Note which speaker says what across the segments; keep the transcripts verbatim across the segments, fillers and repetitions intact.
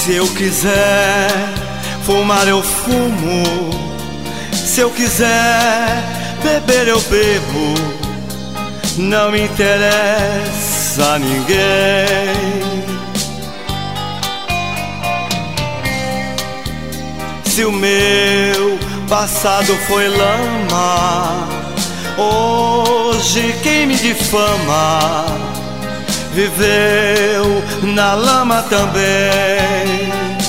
Speaker 1: Se eu quiser fumar eu fumo, se eu quiser beber eu bebo, não me interessa a ninguém. Se o meu passado foi lama, hoje quem me difama viveu na lama também.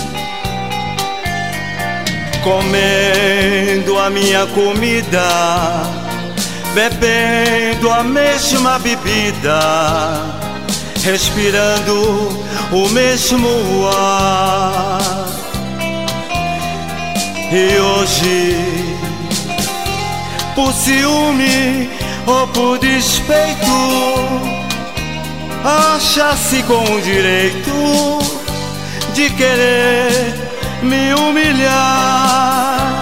Speaker 1: Comendo a minha comida, bebendo a mesma bebida, respirando o mesmo ar. E hoje, por ciúme ou por despeito, acha-se com o direito de querer me humilhar.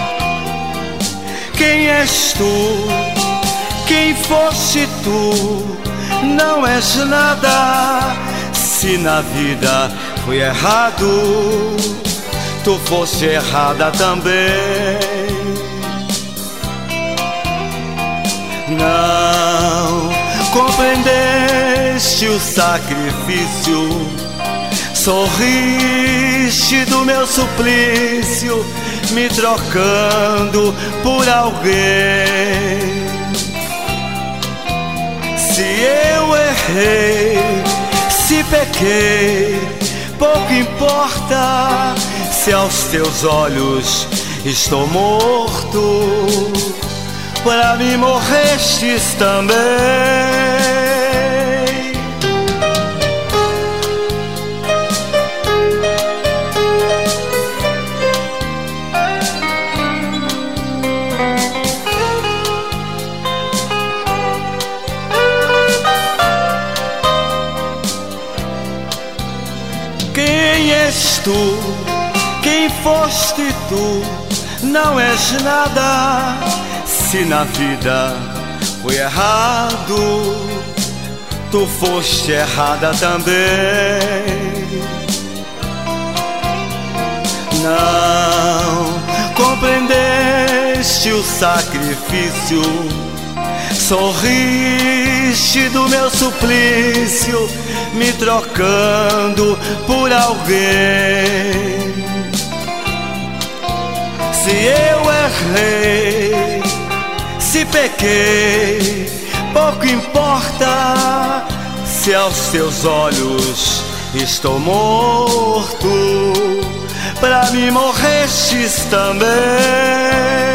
Speaker 1: Quem és tu? Quem foste tu? Não és nada. Se na vida fui errado, tu foste errada também. Não compreendeste o sacrifício, sorriste do meu suplício, me trocando por alguém. Se eu errei, se pequei, pouco importa, se aos teus olhos estou morto, pra mim morrestes também. Quem és tu? Quem foste tu? Não és nada. Se na vida fui errado, tu foste errada também. Não compreendeste o sacrifício, sorriste do meu suplício, me trocando por alguém. Se eu errei, se pequei, pouco importa, se aos teus olhos estou morto, pra mim morrestes também.